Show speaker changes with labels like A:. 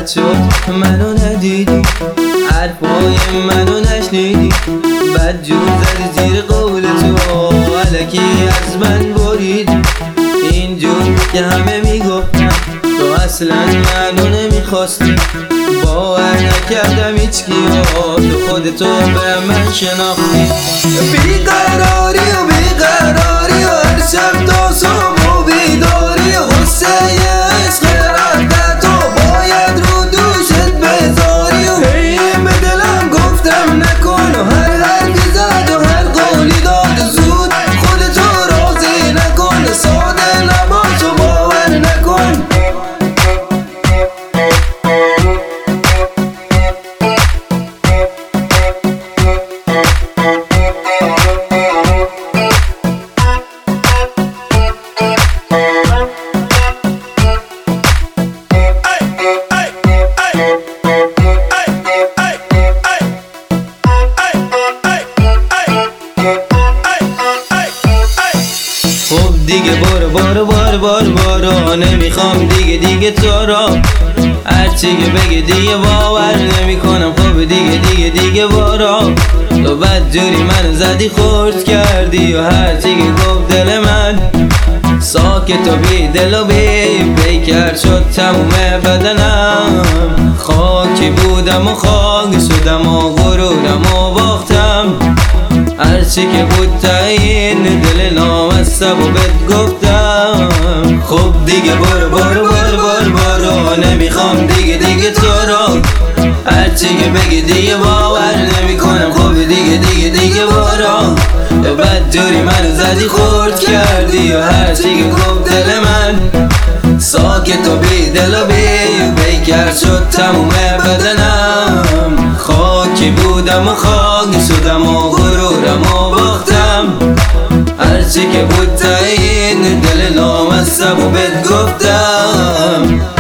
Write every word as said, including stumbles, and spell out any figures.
A: بد شد منو ندیدی، حرفای منو نشنیدی، بد جور زدی زیر قول تو، الکی از من بریدی. اینجور که همه میگفتن تو اصلا منو نمیخواستی، باور نکردم هیچ کیا تو خودتو به من شناختی. بیقراری و بیقراری و هر شب تا صبح و بیداری و غصه عشق رد تو باید رو دوشت بذاری. و هی به دلم گفتم نکن و هر حرفی زد و هر قولی داد زود خودتو راضی نکن، ساده نباش و باور نکن. خب دیگه برو برو برو برو برو، نمیخوام دیگه دیگه تو را، هرچی که بگی دیگه باور نمی کنم. خب دیگه دیگه دیگه برو، تو بد جوری منو زدی خورد کردی و هرچی که گفت دل من ساکت و بی دل و بی بیکر شد تموم بدنم. خاکی بودم و خاک شدم و غرورم و باختم، هرچی که بود تاین دل نامستم و بهت گفتم. خب دیگه برو برو برو برو برو، نمیخوام دیگه دیگه تو رو، هرچی که بگی دیگه باور نمی کنم. خب دیگه دیگه دیگه برو، تو بد جوری منو زدی خورد کردی و هرچی که گفت دل من ساکت و بی دل و بی بیکر شد تموم بدنم. خاکی بودم و خاک شدم و غرورم و باختم، هرچی که بود تاین دل نامستم و بهت گفتم.